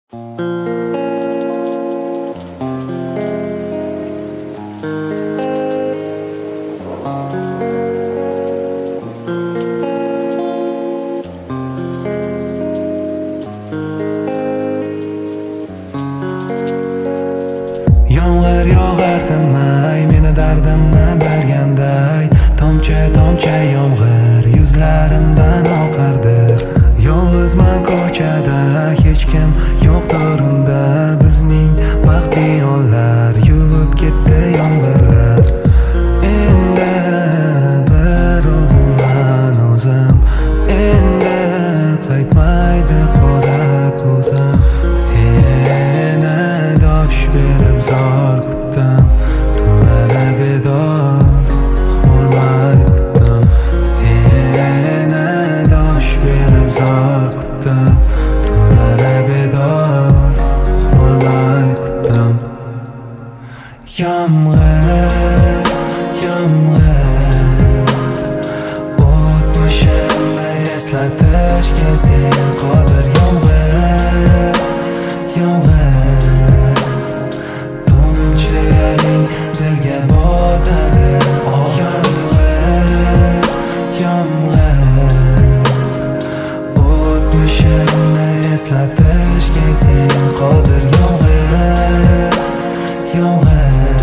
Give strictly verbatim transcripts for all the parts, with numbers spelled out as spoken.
Yomg'ir yog'ar tinmay, meni dardimni bilganday. Tomchi tomchi yomg'ir yuzlarimdan oqardi. Yolg'izman ko'chada, hech kim yo'qdir unda. Bizning baxtli onlar yuvib ketdi yomg'irlar. Endi bir o'zimman o'zim, endi qaytmaydi qora ko'zim. Seni dosh berib zor kutdim, tunlari bedor bo'lmay kutdim. Seni dosh berib zor kutdim, tunlari bedor bo'lmay kutdim. Yomg'ir, yomg'ir, o'tmishimni eslatishga sen qodir. Yomg'ir, yomg'ir, tomchilaring dilga botadi. Yomg'ir, yomg'ir, o'tmishimni eslatishga sen qodir. Yomg'ir, yomg'ir,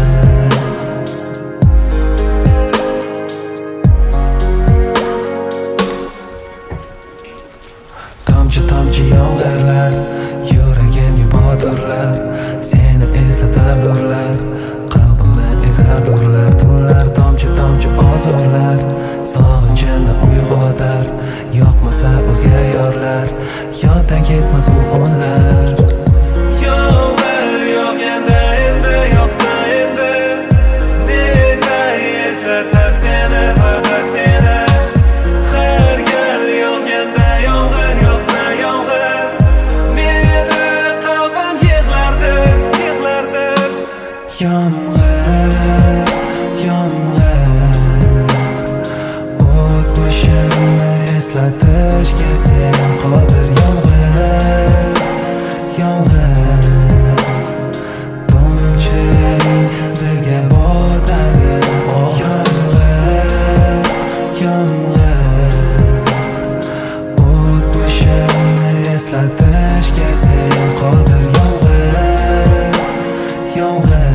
tomchi tomchi yomg'irlar yuragimga botirlar. Seni eslatardirlar, qalbimni ezardurlar. Tunlar tomchi tomchi ozorlar, sog'inchimni uyg'otar. Yoqmasa o'zga yorlar, yoddan ketmas u onlar. Yomg'ir yog'ganda endi yoqsa endi, netay eslatar seni, faqat seni. Har gal yog'ganda yomg'ir yoqsa yomg'ir, meni qalbim yig'lardir, yig'lardir. Yomg'ir, yomg'ir, o'tmishimni eslatishga sen qodir. Yomg'ir, yomg'ir, tomchilaring dilga botadi. Yomg'ir, yomg'ir, o'tmishimni eslatishga sen qodir. Yomg'ir, yomg'ir.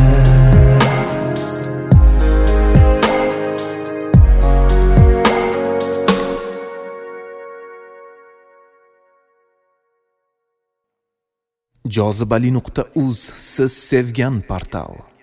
jozibali nuqta uz siz sevgan portal.